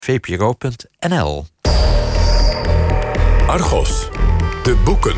vpro.nl. Argos, de boeken.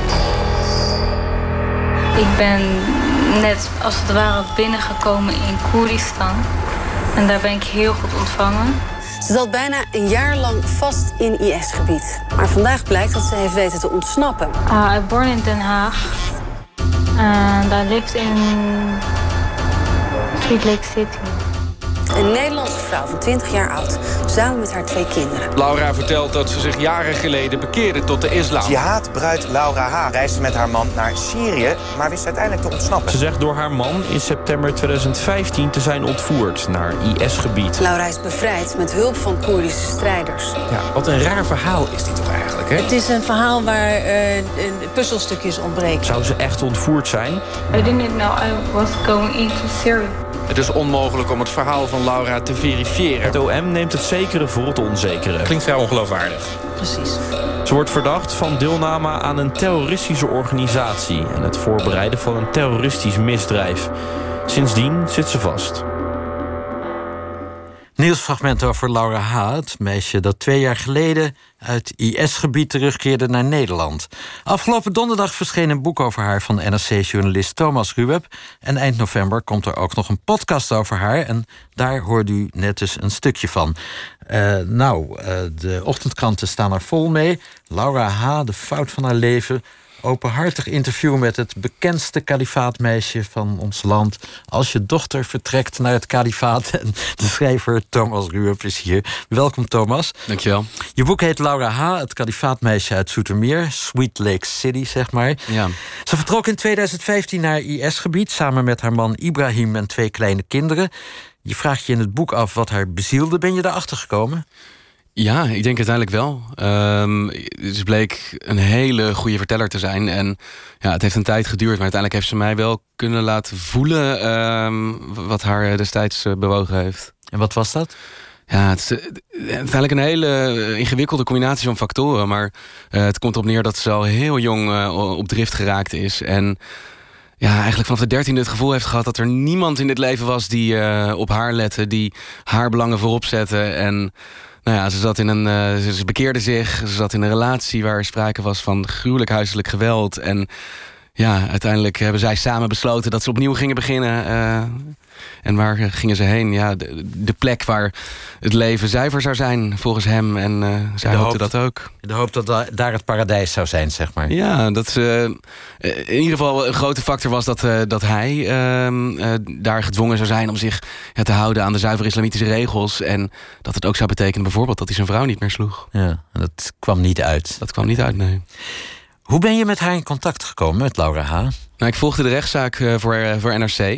Ik ben net als het ware binnengekomen in Koerdistan. En daar ben ik heel goed ontvangen. Ze zat bijna een jaar lang vast in IS-gebied. Maar vandaag blijkt dat ze heeft weten te ontsnappen. I born in Den Haag. And I lived in Sweet Lake City. Een Nederlandse vrouw van 20 jaar oud, samen met haar 2 kinderen. Laura vertelt dat ze zich jaren geleden bekeerde tot de islam. Jihad-bruid Laura H. reisde met haar man naar Syrië, maar wist uiteindelijk te ontsnappen. Ze zegt door haar man in september 2015 te zijn ontvoerd naar IS-gebied. Laura is bevrijd met hulp van Koerdische strijders. Ja, wat een raar verhaal is dit toch eigenlijk, hè? Het is een verhaal waar puzzelstukjes ontbreken. Zou ze echt ontvoerd zijn? I didn't know I was going into Syria. Het is onmogelijk om het verhaal van Laura te verifiëren. Het OM neemt het zekere voor het onzekere. Klinkt vrij ongeloofwaardig. Precies. Ze wordt verdacht van deelname aan een terroristische organisatie en het voorbereiden van een terroristisch misdrijf. Sindsdien zit ze vast. Nieuwsfragment over Laura H., het meisje dat 2 jaar geleden uit IS-gebied terugkeerde naar Nederland. Afgelopen donderdag verscheen een boek over haar van NRC-journalist Thomas Ruweb. En eind november komt er ook nog een podcast over haar. En daar hoort u net dus een stukje van. De ochtendkranten staan er vol mee. Laura H., de fout van haar leven. Openhartig interview met het bekendste kalifaatmeisje van ons land. Als je dochter vertrekt naar het kalifaat. En de schrijver Thomas Ruweb is hier. Welkom, Thomas. Dankjewel. Je boek heet Laura H., het kalifaatmeisje uit Zoetermeer. Sweet Lake City, zeg maar. Ja. Ze vertrok in 2015 naar IS-gebied... samen met haar man Ibrahim en 2 kleine kinderen. Je vraagt je in het boek af wat haar bezielde. Ben je daarachter gekomen? Ja, ik denk uiteindelijk wel. Ze bleek een hele goede verteller te zijn. En ja, het heeft een tijd geduurd, maar uiteindelijk heeft ze mij wel kunnen laten voelen wat haar destijds bewogen heeft. En wat was dat? Ja, het is uiteindelijk een hele ingewikkelde combinatie van factoren. Maar het komt erop neer dat ze al heel jong op drift geraakt is. En ja, eigenlijk vanaf de 13e het gevoel heeft gehad dat er niemand in dit leven was die op haar lette, die haar belangen voorop zette. En nou ja, ze bekeerde zich. Ze zat in een relatie waar sprake was van gruwelijk huiselijk geweld. En ja, uiteindelijk hebben zij samen besloten dat ze opnieuw gingen beginnen. En waar gingen ze heen? Ja, de plek waar het leven zuiver zou zijn, volgens hem. En zij hoopte dat ook. De hoop dat daar het paradijs zou zijn, zeg maar. Ja, dat in ieder geval een grote factor was dat hij daar gedwongen zou zijn om zich te houden aan de zuivere islamitische regels. En dat het ook zou betekenen bijvoorbeeld dat hij zijn vrouw niet meer sloeg. Ja, en dat kwam niet uit. Dat kwam niet uit, nee. Hoe ben je met haar in contact gekomen, met Laura H.? Nou, ik volgde de rechtszaak voor NRC.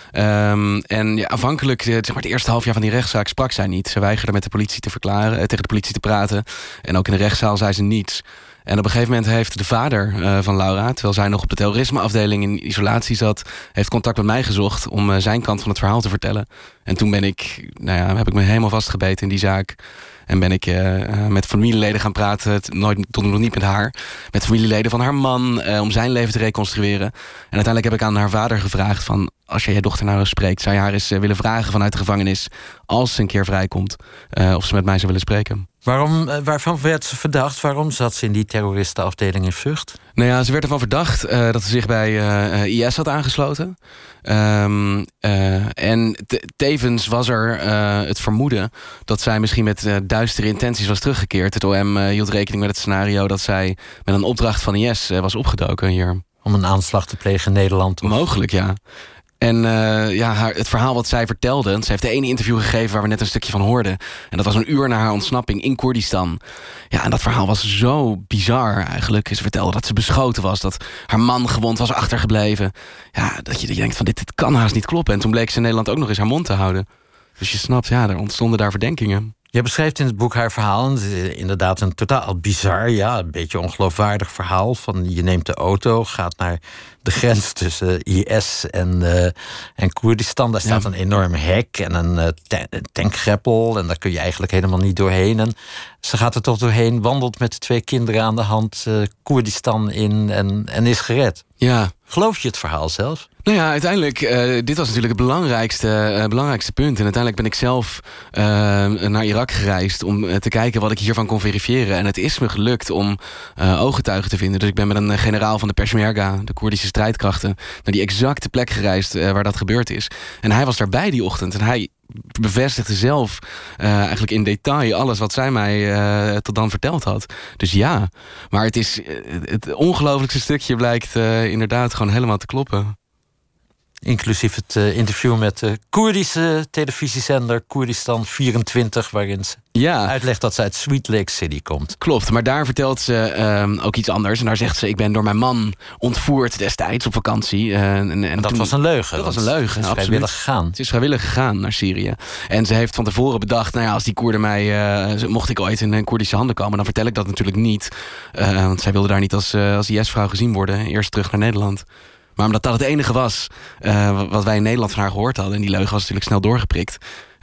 En ja, aanvankelijk, zeg maar het eerste halfjaar van die rechtszaak, sprak zij niet. Ze weigerde met de politie te verklaren, tegen de politie te praten. En ook in de rechtszaal zei ze niets. En op een gegeven moment heeft de vader van Laura, terwijl zij nog op de terrorismeafdeling in isolatie zat, heeft contact met mij gezocht om zijn kant van het verhaal te vertellen. En toen heb ik me helemaal vastgebeten in die zaak. En ben ik met familieleden gaan praten, tot nog niet met haar, met familieleden van haar man, om zijn leven te reconstrueren. En uiteindelijk heb ik aan haar vader gevraagd van, als jij je dochter nou eens spreekt, zou je haar eens willen vragen vanuit de gevangenis, als ze een keer vrijkomt, of ze met mij zou willen spreken. Waarvan werd ze verdacht? Waarom zat ze in die terroristenafdeling in Vught? Nou ja, ze werd ervan verdacht dat ze zich bij IS had aangesloten. En tevens was er het vermoeden dat zij misschien met duistere intenties was teruggekeerd. Het OM hield rekening met het scenario dat zij met een opdracht van IS was opgedoken hier. Om een aanslag te plegen in Nederland? Of? Mogelijk, ja. En het verhaal wat zij vertelde, ze heeft de ene interview gegeven waar we net een stukje van hoorden. En dat was een uur na haar ontsnapping in Koerdistan. Ja, en dat verhaal was zo bizar eigenlijk. Ze vertelde dat ze beschoten was, dat haar man gewond was achtergebleven. Ja, dat je denkt van dit kan haast niet kloppen. En toen bleek ze in Nederland ook nog eens haar mond te houden. Dus je snapt, ja, er ontstonden daar verdenkingen. Je beschrijft in het boek haar verhaal, het is inderdaad een totaal bizar, ja, een beetje ongeloofwaardig verhaal. Van je neemt de auto, gaat naar de grens tussen IS en Koerdistan. Daar staat een enorm hek en een tankgreppel en daar kun je eigenlijk helemaal niet doorheen. En ze gaat er toch doorheen, wandelt met de 2 kinderen aan de hand Koerdistan in en is gered. Ja, Geloof je het verhaal zelf? Nou ja, uiteindelijk, dit was natuurlijk het belangrijkste punt. En uiteindelijk ben ik zelf naar Irak gereisd om te kijken wat ik hiervan kon verifiëren. En het is me gelukt om ooggetuigen te vinden. Dus ik ben met een generaal van de Peshmerga, de Koerdische strijdkrachten, naar die exacte plek gereisd waar dat gebeurd is. En hij was daarbij die ochtend. En hij bevestigde zelf eigenlijk in detail alles wat zij mij tot dan verteld had. Dus ja, maar het ongelooflijkste stukje blijkt inderdaad gewoon helemaal te kloppen. Inclusief het interview met de Koerdische televisiezender Koerdistan 24... waarin ze uitlegt dat ze uit Sweet Lake City komt. Klopt, maar daar vertelt ze ook iets anders. En daar zegt ze, ik ben door mijn man ontvoerd destijds op vakantie. En dat was een leugen. Dat was een leugen, het is vrijwillig gegaan. Het is vrijwillig gegaan naar Syrië. En ze heeft van tevoren bedacht, nou ja, als die Koerden mij... mocht ik ooit in Koerdische handen komen, dan vertel ik dat natuurlijk niet. Want zij wilde daar niet als IS-vrouw gezien worden. Eerst terug naar Nederland. Maar omdat dat het enige was wat wij in Nederland van haar gehoord hadden... en die leugen was natuurlijk snel doorgeprikt...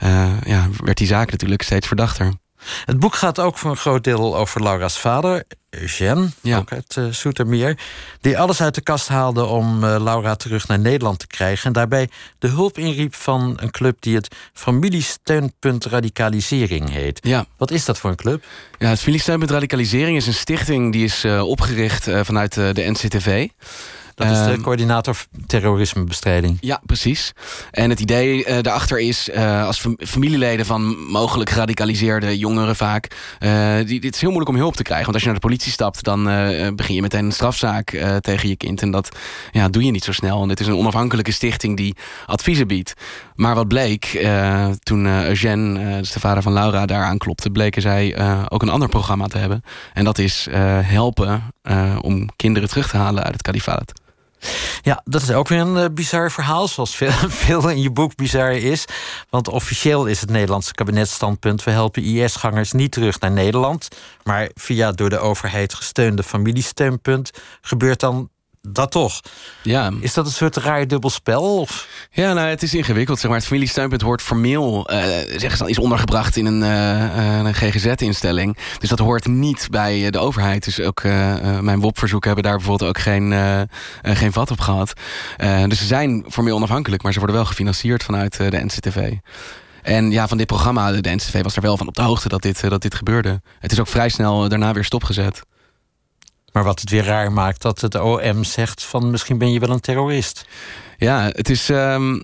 werd die zaak natuurlijk steeds verdachter. Het boek gaat ook voor een groot deel over Laura's vader, Eugène, ook uit Zoetermeer... die alles uit de kast haalde om Laura terug naar Nederland te krijgen... en daarbij de hulp inriep van een club die het Familiesteunpunt Radicalisering heet. Ja. Wat is dat voor een club? Ja, het Familiesteunpunt Radicalisering is een stichting... die is opgericht vanuit de NCTV... Dat is de coördinator terrorismebestrijding. Ja, precies. En het idee daarachter is, als familieleden van mogelijk geradicaliseerde jongeren vaak... het is heel moeilijk om hulp te krijgen. Want als je naar de politie stapt, dan begin je meteen een strafzaak tegen je kind. En dat doe je niet zo snel. En dit is een onafhankelijke stichting die adviezen biedt. Maar wat bleek, toen Eugène, dus de vader van Laura, daar aanklopte... bleken zij ook een ander programma te hebben. En dat is helpen om kinderen terug te halen uit het kalifaat. Ja, dat is ook weer een bizar verhaal, zoals veel in je boek bizar is. Want officieel is het Nederlandse kabinetsstandpunt... we helpen IS-gangers niet terug naar Nederland... maar via door de overheid gesteunde familiesteunpunt... gebeurt dan dat toch. Ja. Is dat een soort raar dubbelspel? Of? Ja, nou, het is ingewikkeld. Zeg maar. Het familiesteunpunt wordt formeel zeggen ze dan, is ondergebracht in een GGZ-instelling. Dus dat hoort niet bij de overheid. Dus ook mijn WOP-verzoeken hebben daar bijvoorbeeld ook geen vat op gehad. Dus ze zijn formeel onafhankelijk, maar ze worden wel gefinancierd vanuit de NCTV. En ja, van dit programma, de NCTV was er wel van op de hoogte dat dit gebeurde. Het is ook vrij snel daarna weer stopgezet. Maar wat het weer raar maakt, dat het OM zegt van misschien ben je wel een terrorist. Ja, het is... Er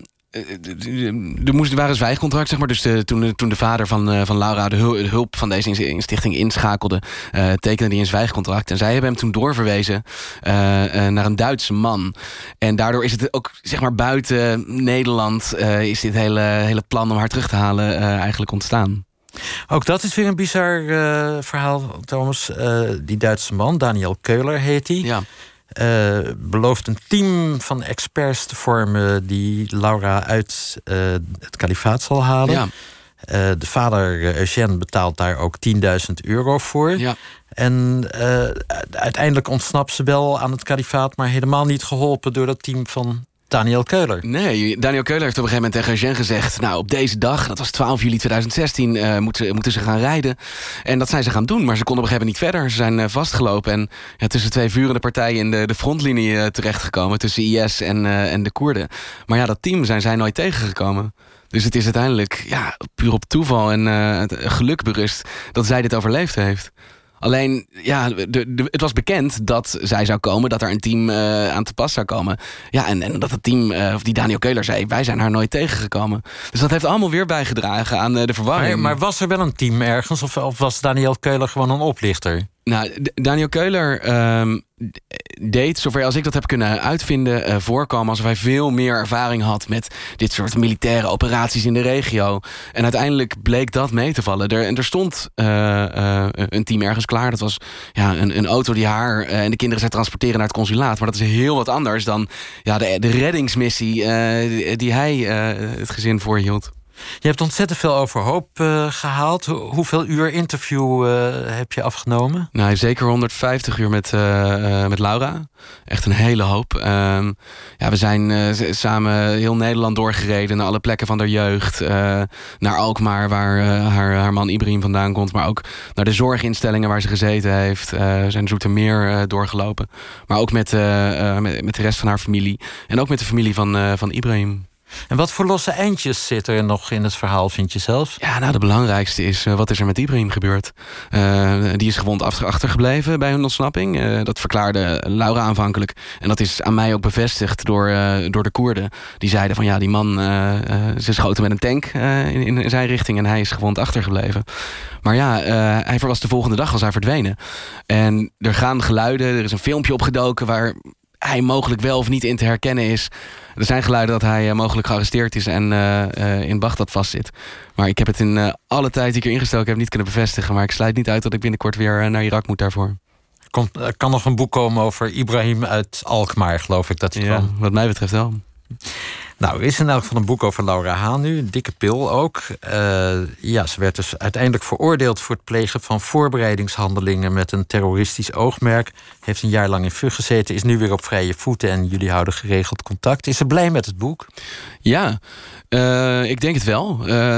waren zwijgcontract, zeg maar. Dus toen de vader van Laura de hulp van deze stichting inschakelde... tekende hij een zwijgcontract. En zij hebben hem toen doorverwezen naar een Duitse man. En daardoor is het ook, zeg maar, buiten Nederland... is dit hele plan om haar terug te halen eigenlijk ontstaan. Ook dat is weer een bizar verhaal, Thomas. Die Duitse man, Daniel Keuler heet hij. Ja. Belooft een team van experts te vormen... die Laura uit het kalifaat zal halen. Ja. De vader Eugène betaalt daar ook €10.000 voor. Ja. En uiteindelijk ontsnapt ze wel aan het kalifaat... maar helemaal niet geholpen door dat team van Daniel Keuler. Nee, Daniel Keuler heeft op een gegeven moment tegen Eugène gezegd... nou, op deze dag, dat was 12 juli 2016, moeten ze gaan rijden. En dat zijn ze gaan doen, maar ze konden op een gegeven moment niet verder. Ze zijn vastgelopen en tussen twee vurende partijen... in de frontlinie terechtgekomen tussen IS en de Koerden. Maar ja, dat team zijn zij nooit tegengekomen. Dus het is uiteindelijk puur op toeval en het geluk berust... dat zij dit overleefd heeft. Alleen, ja, het was bekend dat zij zou komen... dat er een team aan te pas zou komen. Ja, en dat het team, of die Daniel Keuler zei... wij zijn haar nooit tegengekomen. Dus dat heeft allemaal weer bijgedragen aan de verwarring. Maar was er wel een team ergens? Of was Daniel Keuler gewoon een oplichter? Nou, Daniel Keuler deed, zover als ik dat heb kunnen uitvinden... voorkomen alsof hij veel meer ervaring had... met dit soort militaire operaties in de regio. En uiteindelijk bleek dat mee te vallen. Er stond een team ergens klaar. Dat was een auto die haar en de kinderen zou transporteren naar het consulaat. Maar dat is heel wat anders dan de reddingsmissie... die hij het gezin voorhield. Je hebt ontzettend veel overhoop gehaald. Hoeveel uur interview heb je afgenomen? Nou, zeker 150 uur met Laura. Echt een hele hoop. We zijn samen heel Nederland doorgereden... naar alle plekken van haar jeugd. Naar Alkmaar, waar haar man Ibrahim vandaan komt. Maar ook naar de zorginstellingen waar ze gezeten heeft. We zijn Zoetermeer doorgelopen. Maar ook met de rest van haar familie. En ook met de familie van Ibrahim. En wat voor losse eindjes zit er nog in het verhaal, vind je zelf? Ja, nou, de belangrijkste is, wat is er met Ibrahim gebeurd? Die is gewond achtergebleven bij hun ontsnapping. Dat verklaarde Laura aanvankelijk. En dat is aan mij ook bevestigd door de Koerden. Die zeiden van, ja, die man, ze schoten met een tank in zijn richting... en hij is gewond achtergebleven. Maar ja, hij was de volgende dag was hij verdwenen. En er gaan geluiden, er is een filmpje opgedoken... waar hij mogelijk wel of niet in te herkennen is. Er zijn geluiden dat hij mogelijk gearresteerd is... en in Bagdad vastzit. Maar ik heb het in alle tijd die ik erin gestoken heb... niet kunnen bevestigen. Maar ik sluit niet uit dat ik binnenkort weer naar Irak moet daarvoor. Er kan nog een boek komen over Ibrahim uit Alkmaar, geloof ik dat hij kwam. Wat mij betreft wel. Nou, er is in elk geval een boek over Laura H. nu. Een dikke pil ook. Ze werd dus uiteindelijk veroordeeld... voor het plegen van voorbereidingshandelingen... met een terroristisch oogmerk. Heeft een jaar lang in VUG gezeten. Is nu weer op vrije voeten en jullie houden geregeld contact. Is ze blij met het boek? Ja, ik denk het wel.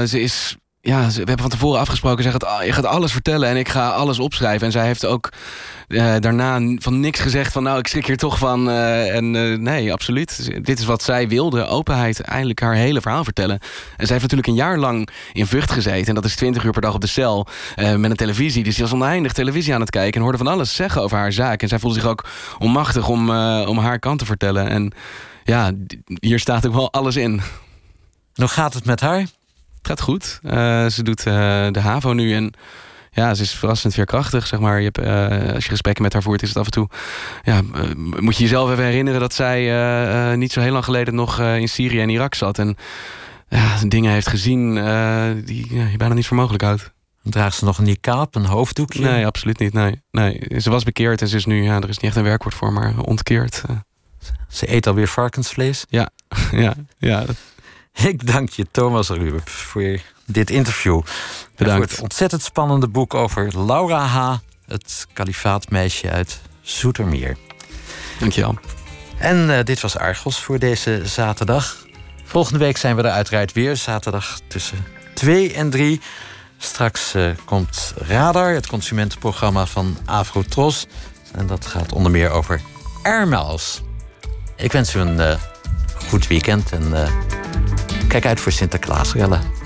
We hebben van tevoren afgesproken... je gaat alles vertellen en ik ga alles opschrijven. En zij heeft ook daarna van niks gezegd van... nou, ik schrik hier toch van. Nee, absoluut. Dit is wat zij wilde. Openheid, eindelijk haar hele verhaal vertellen. En zij heeft natuurlijk een jaar lang in Vught gezeten. En dat is 20 uur per dag op de cel. Met een televisie. Dus ze was oneindig televisie aan het kijken. En hoorde van alles zeggen over haar zaak. En zij voelde zich ook onmachtig om haar kant te vertellen. En ja, hier staat ook wel alles in. Hoe gaat het met haar? Het gaat goed. Ze doet de HAVO nu en ja, ze is verrassend veerkrachtig, zeg maar. Als je gesprekken met haar voert, is het af en toe... moet je jezelf even herinneren dat zij niet zo heel lang geleden nog in Syrië en Irak zat. En dingen heeft gezien die je bijna niet voor mogelijk houdt. Draagt ze nog een niqab, een hoofddoekje? Nee, absoluut niet. Nee. Ze was bekeerd en ze is nu, er is niet echt een werkwoord voor, maar ontkeerd. Ze eet alweer varkensvlees? Ja. Ik dank je, Thomas Ruwep, voor dit interview. Bedankt. Voor het ontzettend spannende boek over Laura H., het kalifaatmeisje uit Zoetermeer. Dank je wel. En dit was Argos voor deze zaterdag. Volgende week zijn we er uiteraard weer, zaterdag tussen 2 en 3. Straks komt Radar, het consumentenprogramma van Afrotros. En dat gaat onder meer over airmiles. Ik wens u een goed weekend en kijk uit voor Sinterklaasrellen.